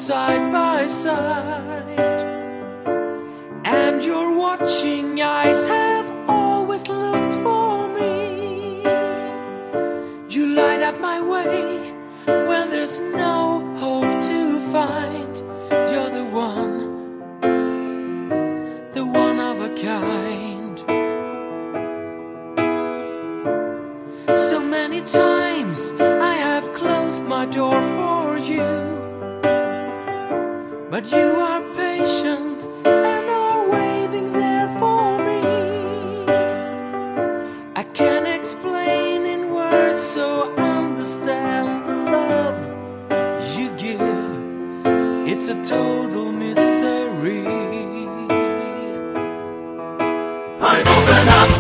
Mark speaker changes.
Speaker 1: side by side, and your watching eyes have always looked for me. You light up my way when there's no hope to find. You're the one of a kind. So many times I have closed my door for you, but you are patient and are waiting there for me. I can't explain in words, so understand the love you give. It's a total mystery.
Speaker 2: I open up